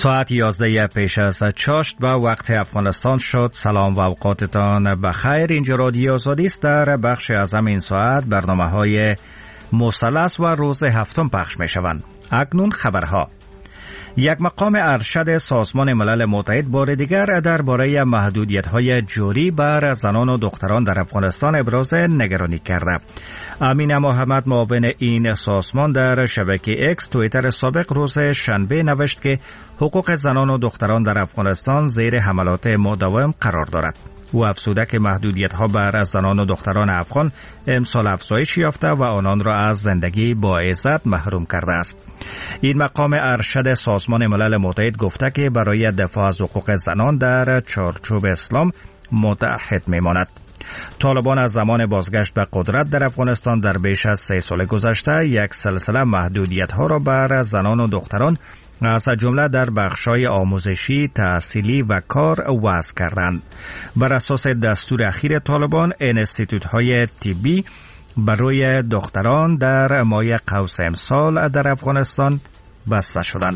ساعت 11 پیش از چاشت و وقت افغانستان شد. سلام و اوقاتتان بخیر. اینجا رادیو آزادی است. در بخش از همین ساعت برنامه‌های مثلث و روز هفتم پخش می‌شوند. اکنون خبرها. یک مقام ارشد سازمان ملل متحد بار دیگر درباره محدودیت‌های جوری بر زنان و دختران در افغانستان ابراز نگرانی کرده. امین محمد معاون این سازمان در شبکه اکس توییتر سابق روز شنبه نوشت که حقوق زنان و دختران در افغانستان زیر حملات مداوم قرار دارد. او افزوده که محدودیت‌ها بر زنان و دختران افغان امسال افزایش یافته و آنان را از زندگی با عزت محروم کرده است. این مقام ارشد سازمان ملل متحد گفته که برای دفاع از حقوق زنان در چارچوب اسلام متحد می‌ماند. طالبان از زمان بازگشت به قدرت در افغانستان در بیش از 3 سال گذشته یک سلسله محدودیت‌ها را بر زنان و دختران از جمله در بخش‌های آموزشی، تحصیلی و کار وضع کردند. بر اساس دستور اخیر طالبان، انستیتوت‌های طبی برای دختران در ماه قوس امسال در افغانستان بسته شدند.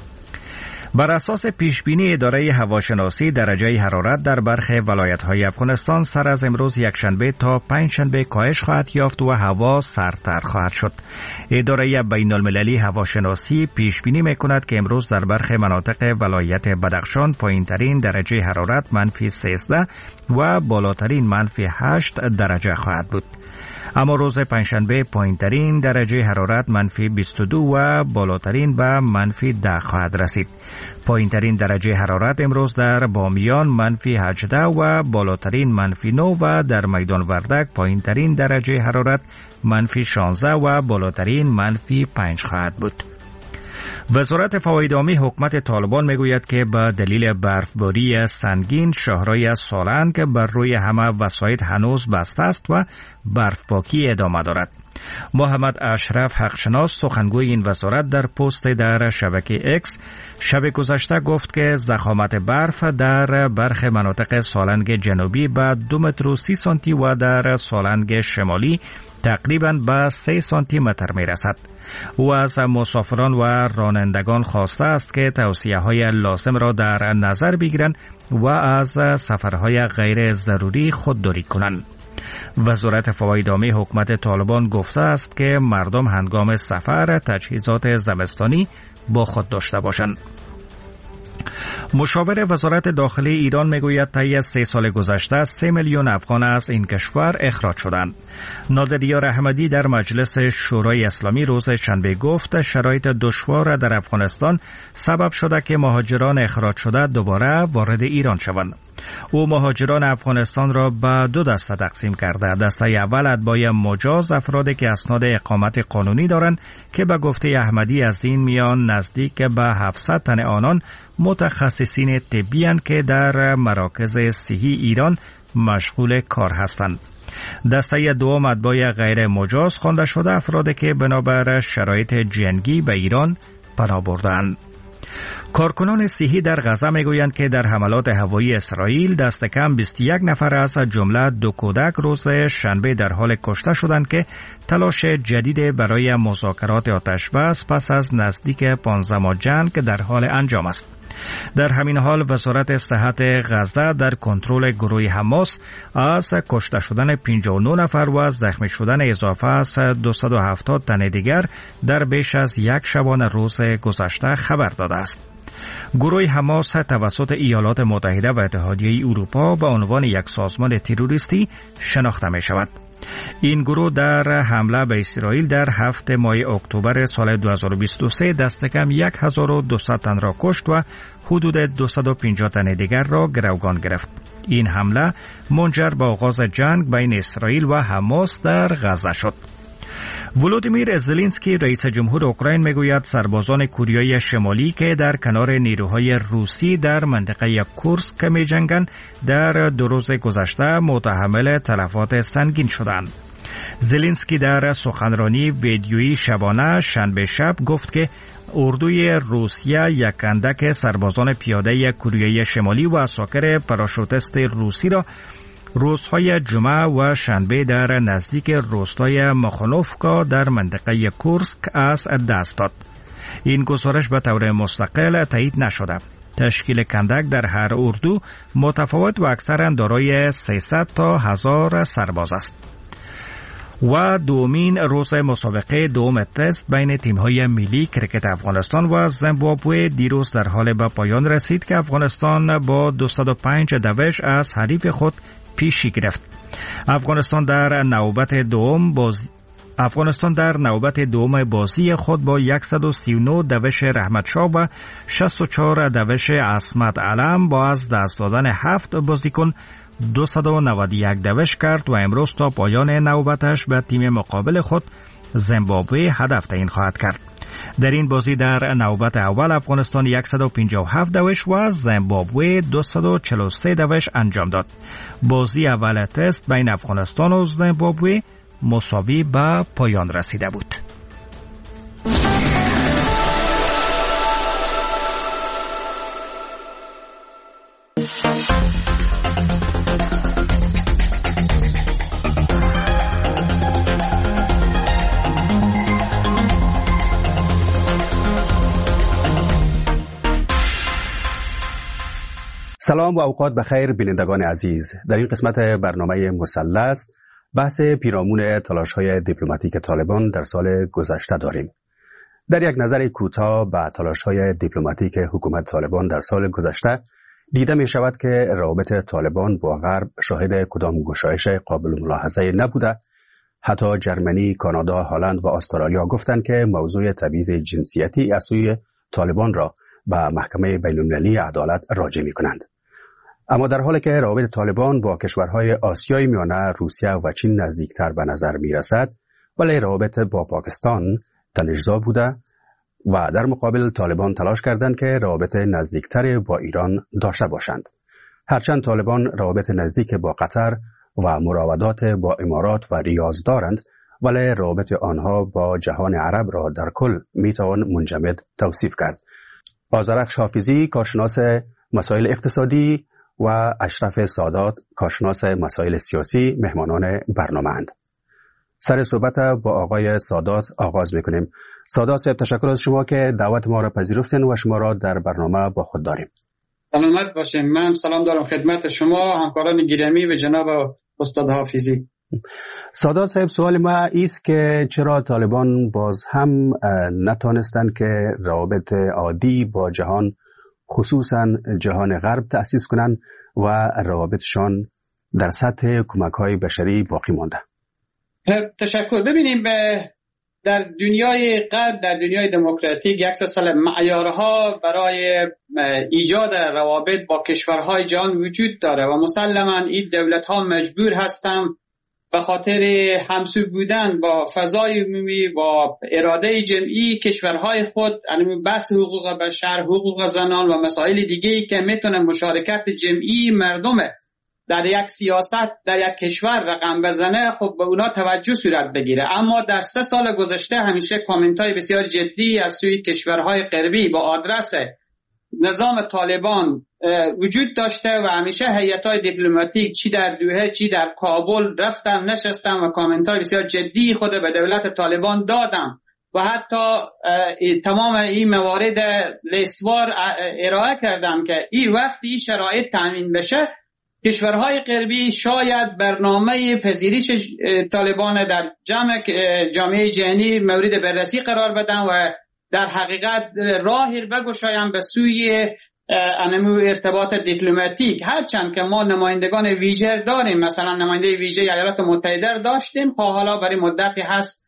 بر اساس پیشبینی اداره هواشناسی، درجه حرارت در برخی ولایت‌های افغانستان سر از امروز یکشنبه تا پنجشنبه کاهش خواهد یافت و هوا سردتر خواهد شد. اداره بین‌المللی هواشناسی پیشبینی می‌کند که امروز در برخی مناطق ولایت بدخشان پایین‌ترین درجه حرارت -13 و بالاترین -8 درجه خواهد بود. اما روز پنجشنبه پایین‌ترین درجه حرارت -22 و بالاترین به -10 خواهد رسید. پایین‌ترین درجه حرارت امروز در بامیان -18 و بالاترین -9 و در میدان وردک پایین‌ترین درجه حرارت -16 و بالاترین -5 خواهد بود. وزارت فواید عامی حکومت طالبان میگوید که به دلیل برفباری سنگین شهرهای سالنگ بر روی همه وسایط هنوز بسته است و برفپاکی ادامه دارد. محمد اشرف حقشناس سخنگوی این وزارت در پست در شبکه اکس شب گذشته گفت که ضخامت برف در برخی مناطق سالنگ جنوبی به 2 متر و 30 سانتی و در سالنگ شمالی تقریباً به 3 سانتی متر می رسد. او از مسافران و رانندگان خواسته است که توصیه‌های لازم را در نظر بگیرند و از سفرهای غیر ضروری خودداری کنند. وزارت فواید عامی حکومت طالبان گفته است که مردم هنگام سفر تجهیزات زمستانی با خود داشته باشند. مشاور وزارت داخلی ایران میگوید طی 3 سال گذشته 3 میلیون افغان از این کشور اخراج شدند. نادریار احمدی در مجلس شورای اسلامی روز شنبه گفت شرایط دشوار در افغانستان سبب شده که مهاجران اخراج شده دوباره وارد ایران شوند. او مهاجران افغانستان را به 2 دسته تقسیم کرده. دسته اول اتباع مجاز، افرادی که اسناد اقامت قانونی دارند که به گفته احمدی از این میان نزدیک به 700 تن آنان متخصصین طبی اند که در مراکز صحی ایران مشغول کار هستند. دسته دوم اتباع غیر مجاز خوانده شده، افرادی که بنابر شرایط جنگی به ایران پناه بردند. کارکنان صحی در غزه میگویند که در حملات هوایی اسرائیل دست کم 21 نفر از جمله 2 کودک روز شنبه در حال کشته شدند که تلاش جدید برای مذاکرات آتشبس پس از نزدیک 15 ماه جنگ در حال انجام است. در همین حال وزارت صحت غزه در کنترل گروه حماس از کشته شدن 59 نفر و زخمی شدن اضافه از 270 تن دیگر در بیش از یک شبانه روز گذشته خبر داده است. گروه حماس توسط ایالات متحده و اتحادیه اروپا به عنوان یک سازمان تروریستی شناخته می شود. این گروه در حمله به اسرائیل در 7 ماه اکتبر سال 2023 دست کم 1200 تن را کشت و حدود 250 تن دیگر را گروگان گرفت. این حمله منجر به آغاز جنگ بین اسرائیل و حماس در غزه شد. ولودیمیر زلنسکی رئیس جمهور اوکراین میگوید سربازان کوریای شمالی که در کنار نیروهای روسی در منطقه کورسک می‌جنگند در 2 روز گذشته متحمل تلفات سنگین شدند. زلنسکی در سخنرانی ویدیویی شبانه شنبه شب گفت که اردوی روسیه یک اندک سربازان پیاده کوریای شمالی و عساکر پاراشوتیست روسی را روزهای جمعه و شنبه در نزدیک روستای مخانوفکا در منطقه کورسک از دست داد. این گزارش به طور مستقل تایید نشده. تشکیل کندک در هر اردو متفاوت و اکثرا دارای 300 تا 1000 سرباز است. و دومین روز مسابقه دوم تست بین تیم‌های ملی کرکت افغانستان و زیمبابوه دیروز در حال به پایان رسید که افغانستان با 205 دوش از حریف خود پیشی گرفت. افغانستان در نوبت دوم بازی خود با 139 دوش رحمت شاه و 64 دوش عصمت علم با از دست دادن 7 بازیکن 291 دوش کرد و امروز تا پایان نوبتش به تیم مقابل خود زیمبابوه هدف تعیین خواهد کرد. در این بازی در نوبت اول افغانستان 157 دوش و زیمبابوه 243 دوش انجام داد. بازی اول تست بین افغانستان و زیمبابوه مساوی به پایان رسیده بود. سلام و اوقات بخیر بینندگان عزیز. در این قسمت برنامه مثلث بحث پیرامون تلاش‌های دیپلماتیک طالبان در سال گذشته داریم. در یک نظر کوتاه به تلاش‌های دیپلماتیک حکومت طالبان در سال گذشته دیده می شود که روابط طالبان با غرب شاهد کدام گشایش قابل ملاحظه نبوده. حتی جرمنی، کانادا، هلند و استرالیا گفتند که موضوع تبعیض جنسیتی از سوی طالبان را به محکمه بین‌المللی عدالت راجع می کنند. اما در حالی که روابط طالبان با کشورهای آسیای میانه، روسیه و چین نزدیکتر به نظر می رسد، ولی روابط با پاکستان تنش‌زا بوده و در مقابل طالبان تلاش کردند که روابط نزدیکتر با ایران داشته باشند. هرچند طالبان روابط نزدیک با قطر و مراودات با امارات و ریاض دارند، ولی روابط آنها با جهان عرب را در کل می توان منجمد توصیف کرد. آذرخش حافظی، کارشناس مسائل اقتصادی، و اشرف سادات، کارشناس مسائل سیاسی، مهمانان برنامه اند. سر صحبت با آقای سادات آغاز میکنیم. سادات صاحب، تشکر از شما که دعوت ما را پذیرفتین و شما را در برنامه با خود داریم. سلامت باشین. من سلام دارم خدمت شما، همکاران گرامی و جناب استاد حافظی. سادات صاحب، سوال ما است که چرا طالبان باز هم نتانستند که روابط عادی با جهان، خصوصا جهان غرب تأسیس کنند و روابطشان در سطح کمک‌های بشری باقی مانده؟ تشکر. ببینیم در دنیای غرب، در دنیای دموکراتیک، یک سلسله معیارها برای ایجاد روابط با کشورهای جهان وجود داره و مسلماً این دولت‌ها مجبور هستند به خاطر همسو بودن با فضای عمومی، با اراده جمعی کشورهای خود، یعنی بحث حقوق بشر، حقوق زنان و مسائل دیگه‌ای که میتونه مشارکت جمعی مردم در یک سیاست در یک کشور رقم بزنه، خب به اونا توجه صورت بگیره. اما در 3 سال گذشته همیشه کامنت‌های بسیار جدی از سوی کشورهای غربی با آدرس نظام طالبان وجود داشته و همیشه هیئت‌های دیپلماتیک چی در دوحه چی در کابل رفتن نشستن و کامنت‌های بسیار جدی خود به دولت طالبان دادن و حتی تمام این موارد لیسوار ارائه کردن که این وقتی این شرایط تامین بشه، کشورهای غربی شاید برنامه پذیرش طالبان در جامعه جهانی مورد بررسی قرار بدن و در حقیقت راهی بگشایم به سوی ارتباط دیپلماتیک. هرچند که ما نمایندگان ویژه داریم، مثلا نماینده ویژه ایالات متحده داشتیم، حالا برای مدتی هست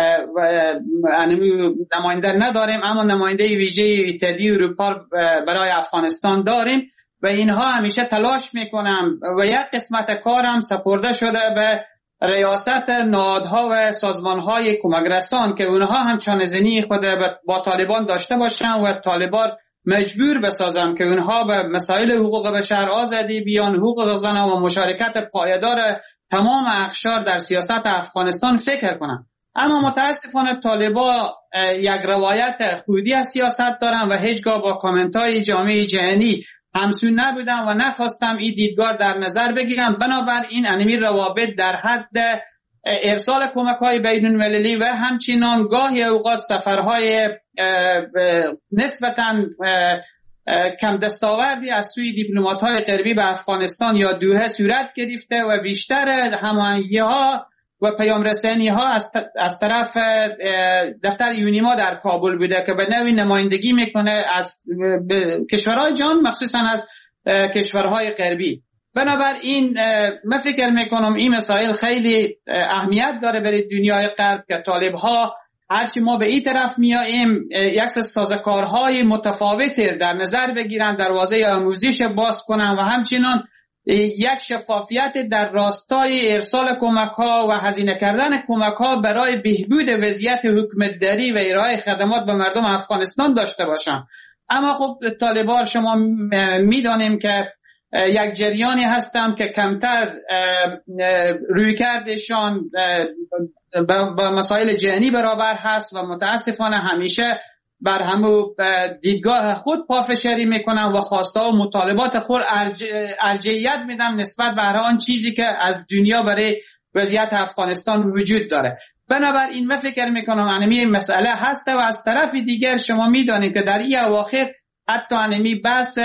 نماینده نداریم، اما نماینده ویژه اتحادیه اروپا برای افغانستان داریم و اینها همیشه تلاش میکنن و یک قسمت کارم سپرده شده به ریاست نهادها و سازمانهای کمکرسان که اونها هم چانه‌زنی خود با طالبان داشته باشن و طالبان مجبور بسازن که اونها به مسائل حقوق بشر، آزادی بیان، حقوق زن و مشارکت پایدار تمام اقشار در سیاست افغانستان فکر کنن. اما متاسفانه طالبان یک روایت خودی از سیاست دارن و هیچگاه با کامنت‌های جامعه جهانی همسو نبودن و نخواستم این دیدگاه در نظر بگیرم. بنابراین انمی روابط در حد ارسال کمک‌های بین‌المللی و همچنین گاهی اوقات سفرهای نسبتاً کم دستاوردی از سوی دیپلمات‌های غربی به افغانستان یا دوحه صورت گرفته و بیشتر هماهنگی‌ها و پیام رسانی‌ها از طرف دفتر یونیما در کابل بوده که به نوعی نمایندگی میکنه از کشورهای جهان، مخصوصا از کشورهای غربی. بنابراین من فکر میکنم این مسائل خیلی اهمیت داره برای دنیای غرب که طالب‌ها هرچی ما به این طرف میاییم یک سازوکارهای متفاوتی در نظر بگیرن، دروازه آموزش باز کنن و همچنین یک شفافیت در راستای ارسال کمک‌ها و هزینه کردن کمک‌ها برای بهبود وضعیت حکومتداری و ارائه خدمات به مردم افغانستان داشته باشن. اما خب طالبان شما میدانیم که یک جریانی هستند که کمتر رویکردشان با مسائل جهانی برابر هست و متاسفانه همیشه بر همو دیدگاه خود پافشاری میکنن و خواسته و مطالبات خود ارجحیت میدن نسبت به هر آن چیزی که از دنیا برای وضعیت افغانستان وجود داره. بنابراین من فکر میکنم انمی مسئله هست و از طرف دیگر شما میدانید که در این اواخر حتی انمی بحث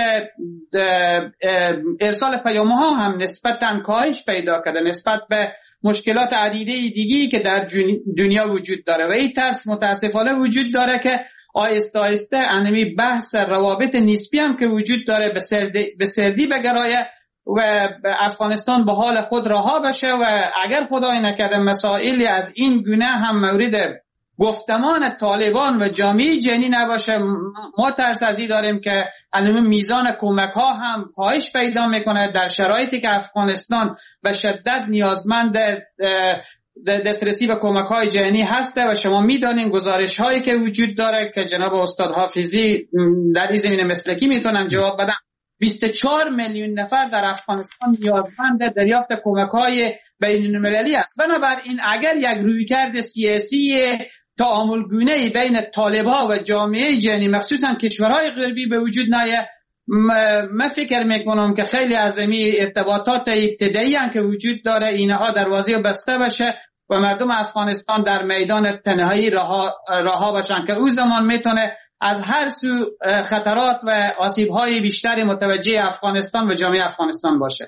ارسال پیام‌ها هم نسبتاً کاهش پیدا کرده نسبت به مشکلات عدیده دیگی که در دنیا وجود داره و این ترس متاسفانه وجود داره که آهسته آهسته انمی بحث روابط نسبی هم که وجود داره به سردی بگرایه و افغانستان به حال خود رها بشه و اگر خدای نکرده مسائلی از این گونه هم مورد گفتمان طالبان و جامعه جهانی نباشه، ما ترس از این داریم که الان میزان کمک ها هم کاهش پیدا میکنه در شرایطی که افغانستان به شدت نیازمند دسترسی به کمک های جهانی هسته و شما میدانین گزارش هایی که وجود داره که جناب استاد حافظی در این زمینه مسلکی میتونن جواب بدن. 24 میلیون نفر در افغانستان نیازمند دریافت کمک‌های بین‌المللی است. بنابراین اگر یک رویکرد سیاسی تعاملگونه بین طالب‌ها و جامعه جهانی مخصوصا کشورهای غربی به وجود نیاید، من فکر میکنم که خیلی از این ارتباطات ابتدایی که وجود داره اینها دروازه بسته بشه و مردم افغانستان در میدان تنهایی رها باشن که او زمان میتونه از هر سو خطرات و آسیب‌های بیشتری متوجه افغانستان و جامعه افغانستان باشه.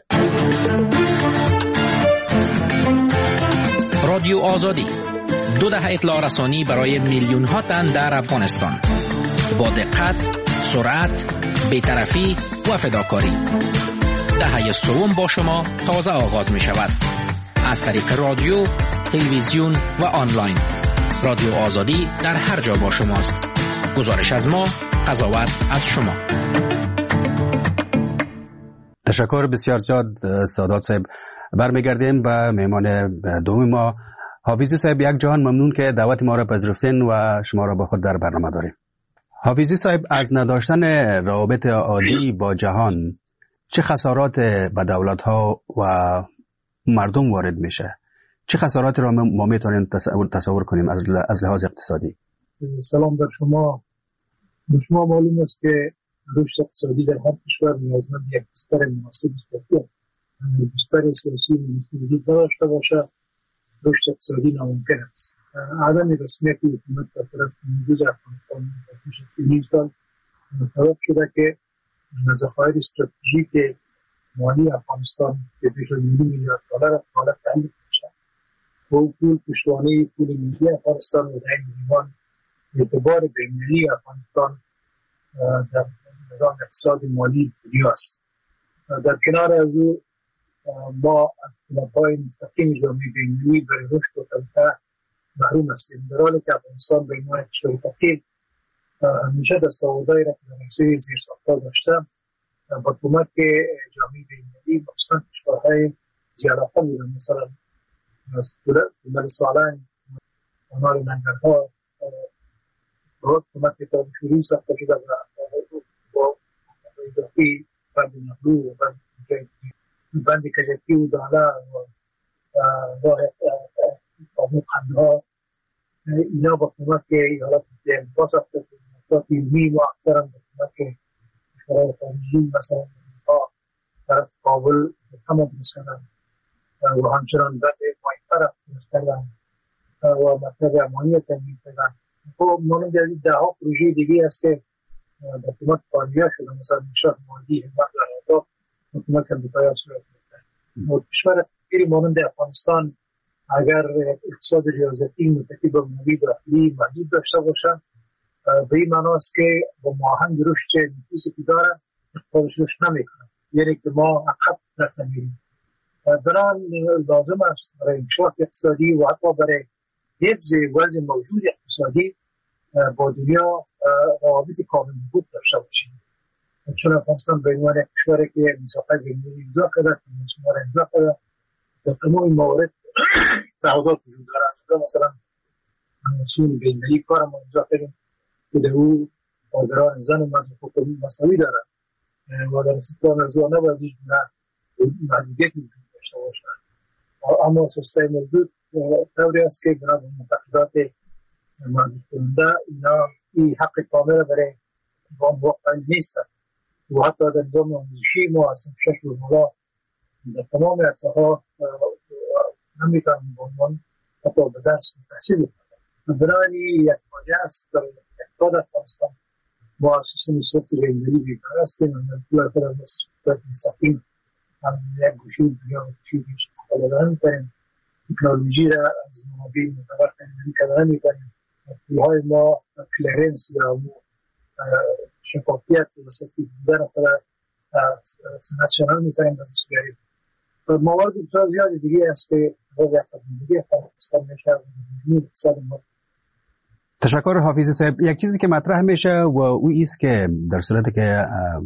رادیو آزادی 2 دهه اطلاع رسانی برای میلیون‌ها تن در افغانستان با دقت، سرعت، بی‌طرفی و فداکاری. دهه سوم با شما تازه آغاز می شود از طریق رادیو، تلویزیون و آنلاین. رادیو آزادی در هر جا با شماست. گزارش از ما، قضاوت از شما. تشکر بسیار زیاد سادات صاحب. برمیگردیم به مهمان دوم ما حافظی صاحب. یک جهان ممنون که دعوت ما را پذیرفتین و شما را با خود در برنامه داریم. حافظی صاحب، از نداشتن روابط عادی با جهان چه خسارات به دولت‌ها و مردم وارد میشه؟ چه خساراتی را ما میتونیم تصور کنیم از لحاظ اقتصادی؟ سلام بر شما. به شما معلوم است که رشد اقتصادی در هر کشور نیازمند یک بستر مناسب است. بستر سیاسی وجود داشته باشه، رشد اقتصادی ناممکن است. عدم رسمیت حکومت در طرف نفوذ افغانستان در پیش از 30 سال سبب شده که ذخایر استراتژیک مالی افغانستان که بیش از 2 میلیارد دلار حالت تحلیل میشه. پول پشتوانه پول ملی افغانستان و در این میان اعتبار بین‌المللی افغانستان در نظام اقتصاد مالی دنیا است. در کنار از او ما از کمک‌های مستقیم جامعه بین‌المللی برای رشد و توسعه محروم هستیم، در حالی که افغانستان به عنوان کشور فقیر همیشه دستاوردهایی را که در حوزه زیرساخت‌ها داشته با کمک جامعه بین‌المللی مخصوصاً کشورهای زیادتر بودن، مثلا از دولت سالنگ، آنار ننگرها با کمک تابشوری ساخته شده با اضافی بند نهرو و بند کجکی و داله و قندها، اینا با کمک ایالات متحده ساخته شده. مؤسسات علمی و اکثرا با کمک کشورهای خارجی مثلا در کابل هم درست کردن و همچنان بند مایفر کردن و مطلب امانی تامین کردن. خب مانند از این ده ها پروژه دیگه است که در حکومت کاریه شده، مثلا انشاء مالی حمایت در آداب حکومت امریکایی صورت گرفته. و کشور غیر مانند افغانستان اگر اقتصاد ریاضتی متکی به موری داخلی محدود داشته باشند، به این معنی است که با ماهنگ رشد نفیسی که داره اقتصادش رشد نمیکنه، یعنی که ما عقب رفته میریم. بنابراین لازم است برای انکشاف اقتصادی و حتی برای حفظ وضع موجود اقتصادی با دنیا روابط کامل بود داشته باشیم. چون افغانستان به عنوان یک کشوری که مسافت بین‌المللی امضا کرده، کنوانسیون‌ها را امضا کرده، در تمام موارد تعهدات وجود دارد. مثلا کنوانسیون بین‌المللی کار ما امضا کردیم که در او حاضران زن و مرد حقوق مساوی دارد و در استقلال موضوع نباید هیچ محدودیت وجود داشته باشد. اما سیستم موجود طوری است که بنا به معتقدات محدود کننده اینا این حق کامل برای موقع نیست و حتی در نظام آموزشی ما از 6 روزمره در تمام عرصه‌ها نمیتونیم به عنوان حتی به درس تحصیل کنیم. بنابراین یک فاجعه است در اقتصاد افغانستان. ما سیستم ثبات بین‌المللی بیکار هستیم و در خود از مستقیم هم یک گوشه دنیا چیزی استفاده نمی‌کنیم. تکنولوژی را از منابع معتبر استفاده نمی‌کنیم. پول‌های ما کلرنس یا شفافیت و سطحی بودن خود نشانه می‌کنیم ازش بیاریم. موارد بسیار زیادی دیگه است که وضع اقتصادی افغانستان میشه و اقتصاد ما. تشکر حافظی صاحب. یک چیزی که مطرح میشه و او است که در صورتی که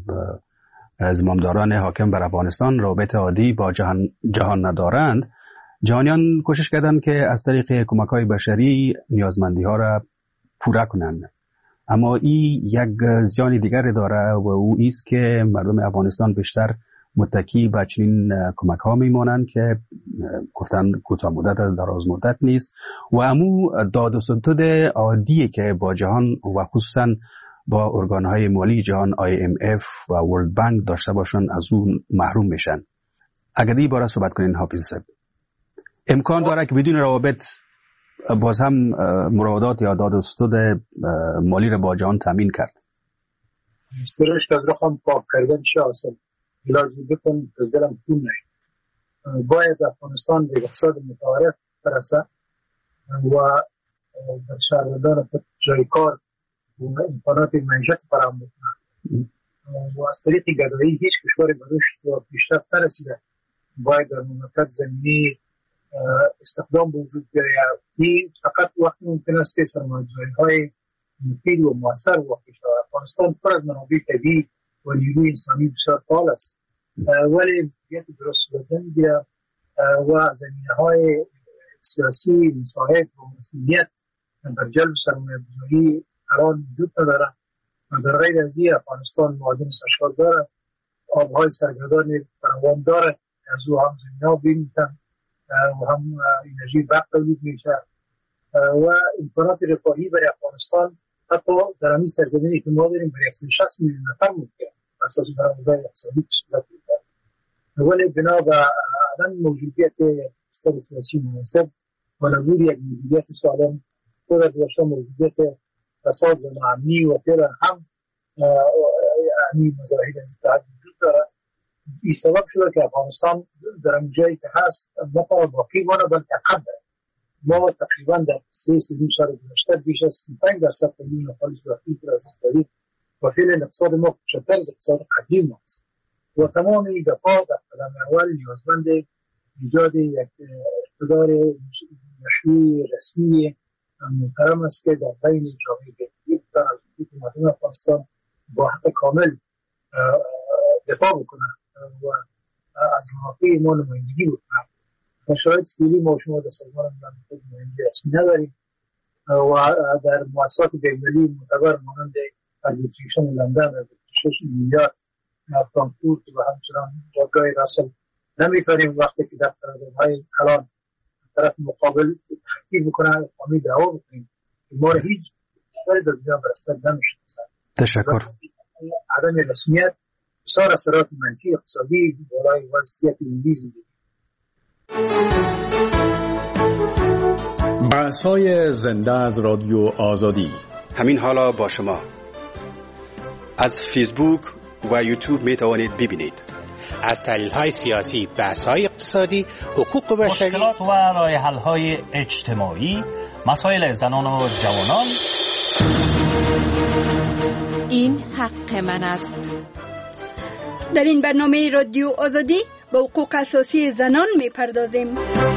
زمامداران حاکم بر افغانستان رابط عادی با جهان ندارند، جهانیان کوشش کردند که از طریق کمک‌های بشری نیازمندی‌ها را پورا کنند. اما این یک زیان دیگری داره و او است که مردم افغانستان بیشتر متکی به چنین کمک‌ها میمانند که گفتن کوتاه مدت از دراز مدت نیست و امو داد و ستد عادی که با جهان و خصوصا با ارگان‌های مالی جهان IMF و ورلد بانک داشته باشن از اون محروم میشن. اگر این باره صحبت کنین حافظ صاحب. امکان داره که بدون روابط باز هم مراودات یا داد و ستد مالی را با جهان تامین کرد؟ سرش که از رخم پاک کردن چه اصلا علاجی بکن از دلم خون نشد. باید افغانستان به اقتصاد متعارف برسه و در شهروندان خود جای کار و امکانات معیشت فراهم بکنه و از طریق گدایی هیچ کشور به رشد و پیشرفت نرسیده. باید در مملکت زمینی استخدام به وجود بیاید. این فقط وقتی ممکن است که سرمایه‌گذاری‌های مفید و مؤثر واقع شود. افغانستان پر از منابع طبیعی و نیروی انسانی بسیار فعال است، ولی مدیریت درست صورت نمی‌گیرد و زمینه‌های سیاسی مساعد و مسئولیت در جلب سرمایه‌گذاری الان وجود ندارد. در غیر از این افغانستان معادن سرشار دارد، آب‌های سرگردان فراوان دارد، از او هم زمینه‌ها بیمی‌تن و هم انرژی برق تولید میشه و امکانات رفاهی برای افغانستان حتی در همین سرزمینی که ما داریم برای 160 میلیون نفر ممکن اساس برآمدهای اقتصادی به صورت می‌گیرد. ولی بنا به عدم موجودیت اقتصاد سیاسی مناسب و نبود یک مدیریت سالم و در داشته موجودیت فساد و ناامنی و فعلا هم همین مظاهر از اتحاد وجود دارد. این سبب شده که افغانستان در این جایی که هست نه تنها باقی مانه بلکه عقب دارد. ما تقریبا در 3 سال گذشته بیش از 35% تولید خالص داخلی را از دست دادیم و فعلا اقتصاد ما کوچکتر از اقتصاد قدیم ماست و تمام این دفعات در قدم اول نیازمند ایجاد یک اقتدار مشروع رسمی محترم است که در بین جامعه بین‌المللی از مردم افغانستان با حق کامل دفاع بکنه و از منافع ما نمایندگی بکنه. در شرایط فعلی ما شما در سازمان ملل نماینده رسمی نداریم و در مؤسسات بین‌المللی معتبر مانند اربیتریشن لندن و 6 میلیارد فرانکفورت و همچنان جایگاه رسل نمیتونیم وقتی که در قراردادهای کلان طرف مقابل تحقیق بکنه قانونی دعوا بکنیم ما را هیچ کاری در دنیا به رسمیت نمیشناسد. تشکر. عدم رسمیت بسیار اثرات منفی اقتصادی برای وضعیت ملی زندگی. بحث‌های زنده از رادیو آزادی. همین حالا با شما از فیسبوک و یوتیوب می توانید ببینید. از تحلیل‌های سیاسی، بحث‌های اقتصادی، حقوق بشری، مشکلات و راه‌حل‌های اجتماعی، مسائل زنان و جوانان. این حق من است. در این برنامه رادیو آزادی به حقوق اساسی زنان می‌پردازیم.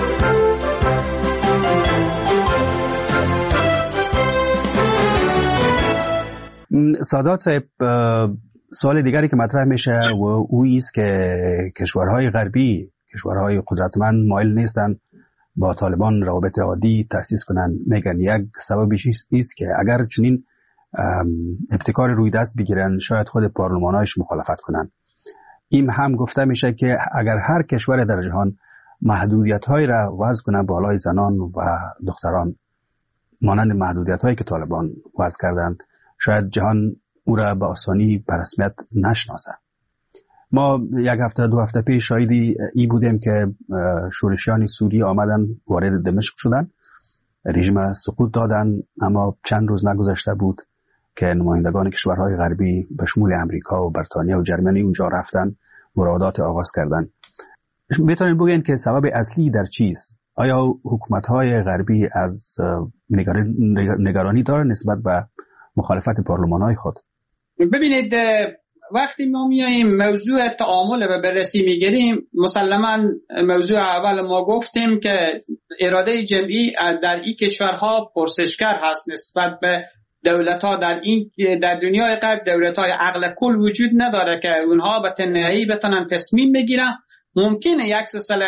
سادات صاحب، سوال دیگری که مطرح میشه و اویی است که کشورهای غربی، کشورهای قدرتمند مایل نیستند با طالبان روابط عادی تأسیس کنند. میگن یک سببش است که اگر چنین ابتکار روی دست بگیرن شاید خود پارلمانایش مخالفت کنند. این هم گفته میشه که اگر هر کشور در جهان محدودیت‌هایی را وضع کنه بالای زنان و دختران مانند محدودیت‌هایی که طالبان وضع کردند، شاید جهان او را به آسانی به رسمیت نشناسه. ما یک هفته دو هفته پیش شاهدی ای بودیم که شورشیان سوری آمدن وارد دمشق شدن، رژیم سقوط دادن، اما چند روز نگذشته بود که نمایندگان کشورهای غربی به شمول امریکا و بریتانیا و جرمنی اونجا رفتن، مراودات آغاز کردن. میتونید بگین که سبب اصلی در چیست؟ آیا حکومت‌های غربی از نگرانی داره نسبت به مخالفت پارلمان‌های خود؟ ببینید، وقتی ما میاییم موضوع تعامل و بررسی میگیریم، مسلماً موضوع اول ما گفتیم که اراده جمعی در این کشورها پرسشگر هست نسبت به دولت‌ها. در دنیای غرب دولت‌های عقل کل وجود نداره که اونها به تنهایی بتونن تصمیم بگیرن. ممکنه یک سلسله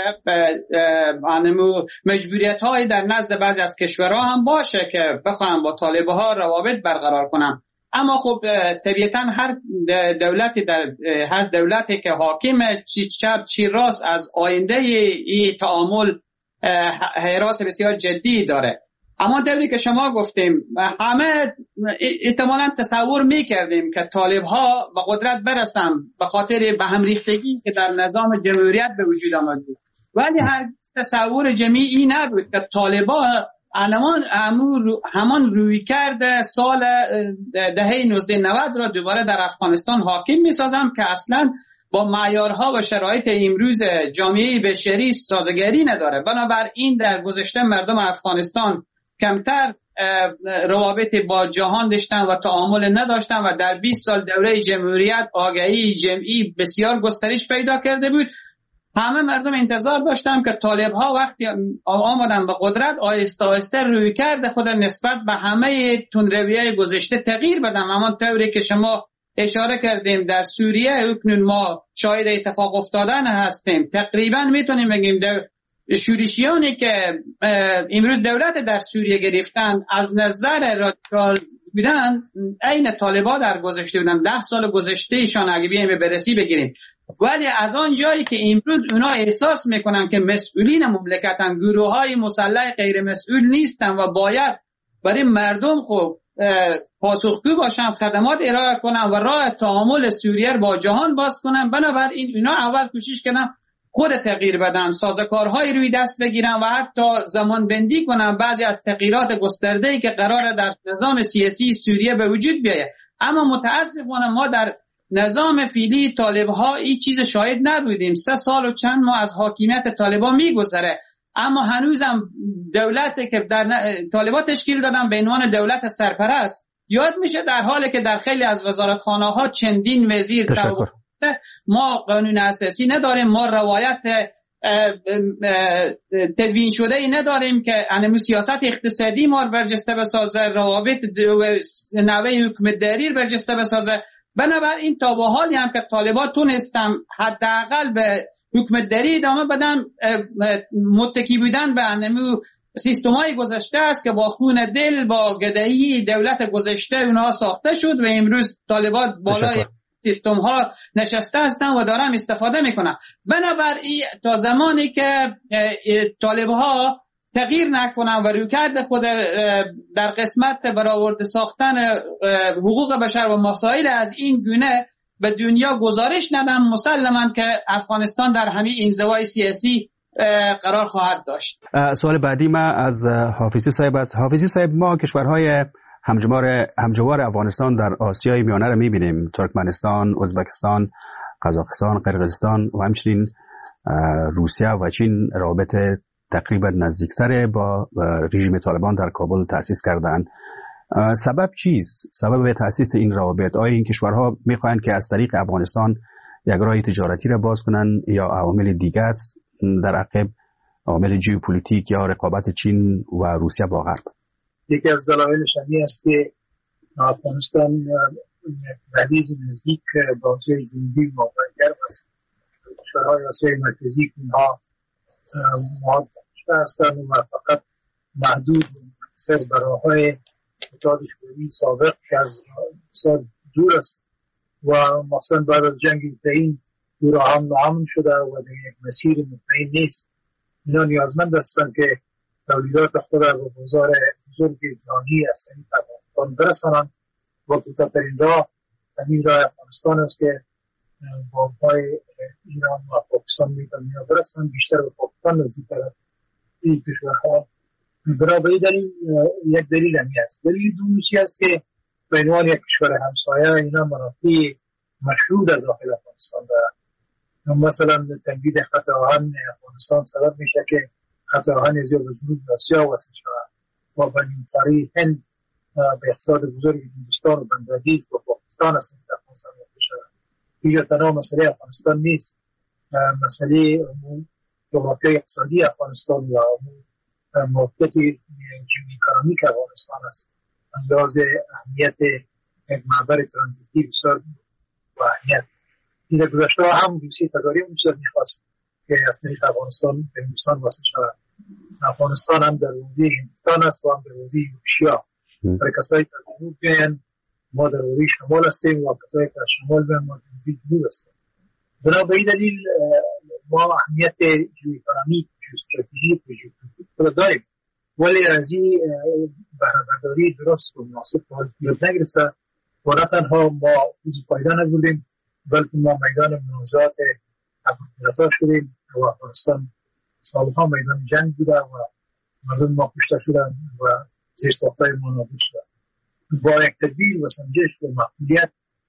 مجبوریت‌های در نزد بعضی از کشورها هم باشه که بخوان با طالب‌ها روابط برقرار کنن، اما خب طبیعتاً هر دولتی که حاکم چی چپ چی راست از آینده این تعامل حراس بسیار جدی داره. اما دوری که شما گفتیم همه احتمالاً تصور میکردیم که طالب‌ها به قدرت برسن به خاطر به هم ریختگی که در نظام جمهوریت به وجود آمد، ولی هر تصور جمعی نبود که طالب‌ها همان روی کرده سال دهه 1990 را دوباره در افغانستان حاکم میسازم که اصلاً با معیارها و شرایط امروز جامعه بشری سازگاری نداره. بنابراین در گذشته مردم افغانستان کمتر روابط با جهان داشتن و تعامل نداشتن و در 20 سال دوره جمهوریت آگاهی جمعی بسیار گسترش پیدا کرده بود. همه مردم انتظار داشتن که طالب‌ها وقتی آمدن به قدرت آهسته آهسته روی کرده خود نسبت به همه تندروی‌های گذشته تغییر بدن. اما طوری که شما اشاره کردیم در سوریه اکنون ما شاهد اتفاق افتادن هستیم. تقریبا میتونیم بگیم شورشیانی که امروز دولت در سوریه گرفتن از نظر رادیکال بودن عین طالبان در گذشته بودن. 10 سال گذشته ایشان اگه بیایم بررسی بگیریم، ولی از آن جایی که امروز اونا احساس میکنن که مسئولین مملکتن، گروه‌های مسلح غیر مسئول نیستن و باید برای مردم خوب پاسخگو باشن، خدمات ارائه کنن و راه تعامل سوریه با جهان باز کنن. بنابراین اونا اول کوشش کردن خود تغییر بدن، سازوکارهای روی دست بگیرن و حتی زمان بندی کنن بعضی از تغییرات گسترده‌ای که قراره در نظام سیاسی سوریه به وجود بیاید. اما متاسفانه ما در نظام فعلی طالب‌ها این چیز شاهد نبودیم. 3 سال و چند ماه از حاکمیت طالبان میگذره، اما هنوزم دولتی که در طالبان تشکیل دادن به عنوان دولت سرپرست یاد میشه، در حالی که در خیلی از وزارتخانه‌ها چندین وزیر ما قانون اساسی نداریم، ما روایت تدوین شده ای نداریم که انمو سیاست اقتصادی ما برجسته بسازه، روابط نوع حکومتداری برجسته بسازه. بنابراین تا به حالی هم که طالبان تونستن حداقل به حکومتداری ادامه بدن، متکی بودن به انمو سیستم‌های گذشته است که با خون دل با گدایی دولت گذشته اونها ساخته شد و امروز طالبان بالای سیستم ها نشسته هستن و دارن استفاده میکنن. بنابراین تا زمانی که طالب ها تغییر نکنن و رویکرد خود در قسمت برآورده ساختن حقوق بشر و مسائل از این گونه به دنیا گزارش ندن، مسلماً که افغانستان در همین انزوای سیاسی قرار خواهد داشت. سوال بعدی ما از حافظی صاحب است. حافظی صاحب، ما کشورهای همجوار افغانستان در آسیای میانه را می‌بینیم: ترکمنستان، ازبکستان، قزاقستان، قرقیزستان و همچنین روسیه و چین رابطه تقریبا نزدیکتر با رژیم طالبان در کابل تأسیس کردند. سبب چیست؟ سبب تأسیس این روابط؟ آیا این کشورها می‌خواهند که از طریق افغانستان یک راه تجارتی را باز کنند یا عوامل دیگر است در عقب، عوامل ژئوپلیتیک یا رقابت چین و روسیه با غرب؟ یکی از دلایلش این است که افغانستان دهلیز نزدیک با آسیای جنوبی واقع است. کشورهای آسیای مرکزی اینها معادل هستند و فقط محدود و منحصر به راه‌های اتحادیه سابق که از سال دور است و مخصوصا بعد از جنگ اوکراین دور هم ناامن شده و در یک مسیر مطمئن نیست. اینا نیازمند هستند که تولیدات خود را به بازار بزرگ جهانی از طریق افغانستان برسانند و کوتاه‌ترین راه همین راه افغانستان است که با پای ایران و پاکستان میتونن برسانند، بیشتر به پاکستان نزدیک‌تر این کشورها. برای دلیل یک دلیل همی است. دلیل دومی است که به عنوان یک کشور همسایه اینا منافع مشروع در داخل افغانستان دارند. مثلا تنبید خط آهن افغانستان سبب میشه که خط آهن از جنوب آسیا وصل شود و به نیمکره هند به اقتصاد بزرگ هندوستان و بنگلادیش و پاکستان است که افغانستان وصل شود. اینجا تنها مسئله افغانستان نیست، مسئله جغرافیای اقتصادی افغانستان و موقعیت جیواکارمی که افغانستان است انداز اهمیت یک معبر ترانزیتی بسیار با اهمیت. این در گذشته هم روسیه تظاهری بسیار میخواست که از طریق افغانستان به هندوستان وصل شود. افغانستان هم در حوزه هندوستان است و هم در حوزه روسیه. برای کسایی که جنوب بیاین ما در حوزه شمال هستیم و کسایی که شمال بیاین ما در حوزه جنوب هستیم. بنا به این دلیل ما اهمیت جیواکارمی، ژئواستراتژی و ژئوپلیتیک داریم، ولی از این بهره‌برداری درست و مناسب صورت نگرفته و نه تنها ما فایده نبردیم بلکه ما میدان منازعات ابرقدرت‌ها شدیم و افغانستان سالها میدان جنگ بوده و مردم ما کشته شدند و زیرساخت‌های ما نابود شده. با یک تدبیر و سنجش و مسئولیت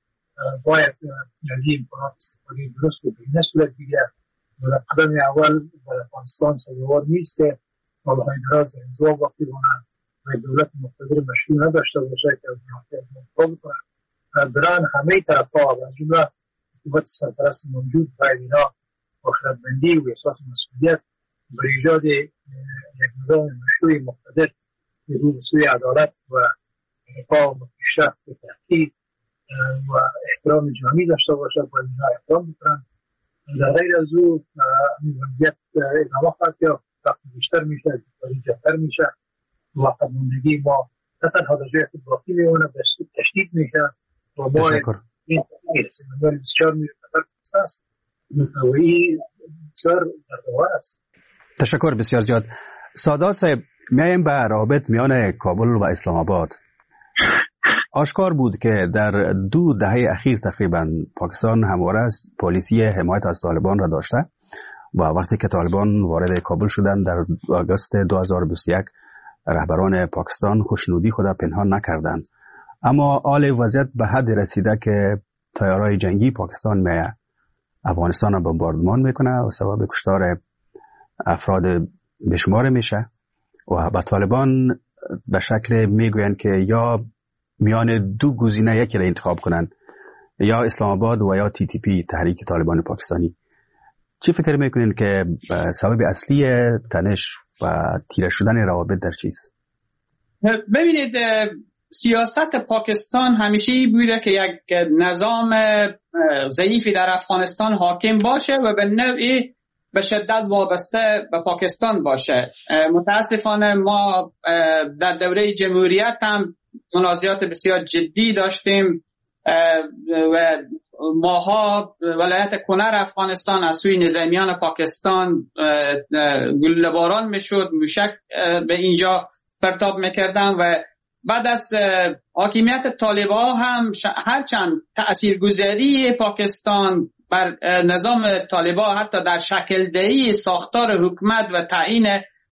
باید از این امکانات استفاده درست و بهینه صورت بگیرد و در قدم اول در افغانستان سازگار نیست که سالهای دراز در انزوا باقی ماند و دولت مقتدر مشروع نداشته باشه که از منافع مقابل کند. برای همه طرف‌ها و از جمله حکومت سرپرست موجود باید اینا با خردمندی و احساس مسئولیت بر ایجاد یک نظام مشروع مقتدر که رو به سوی عدالت و رفاه و پیشرفت و تحقیق و احترام جهانی داشته باشه باید اینا احترام بکنند. در غیر از او این وضعیت ادامه خواهد یافت، وقت بیشتر میشه، دشواری جدتر میشه و قدماندگی ما نه تنها در جای خود باقی میمونه تشدید میشه و ما این میرسیم ولی بسیار میرسیم است و این بسیار در دوار است. تشکر بسیار زیاد. سادات صاحب، میایم به روابط میان کابل و اسلام آباد. آشکار بود که در 2 دهه اخیر تقریبا پاکستان همواره است پالیسی حمایت از طالبان را داشته و وقتی که طالبان وارد کابل شدند در آگوست 2021 رهبران پاکستان خوشنودی خود را پنهان نکردند. اما حال وضعیت به حد رسیده که طیارهای جنگی پاکستان میه افغانستان را بمباردمان میکنه و سبب کشتار افراد بشمار میشه و با طالبان به شکل میگویند که یا میان 2 گزینه یکی را انتخاب کنن، یا اسلام آباد و یا TTP تحریک طالبان پاکستانی. چی فکر میکنین که سبب اصلی تنش و تیره شدن روابط در چیست؟ ببینید، سیاست پاکستان همیشه بوده که یک نظام ضعیفی در افغانستان حاکم باشه و به نوعی به شدت وابسته به پاکستان باشه. متاسفانه ما در دوره جمهوریت هم منازعات بسیار جدی داشتیم و ماها ولایت کنر افغانستان از سوی نظامیان پاکستان گله‌باران میشد، موشک به اینجا پرتاب میکردن و بعد از حاکمیت طالبان هم هرچند تاثیرگذاری پاکستان بر نظام طالبان حتی در شکل دهی ساختار حکومت و تعیین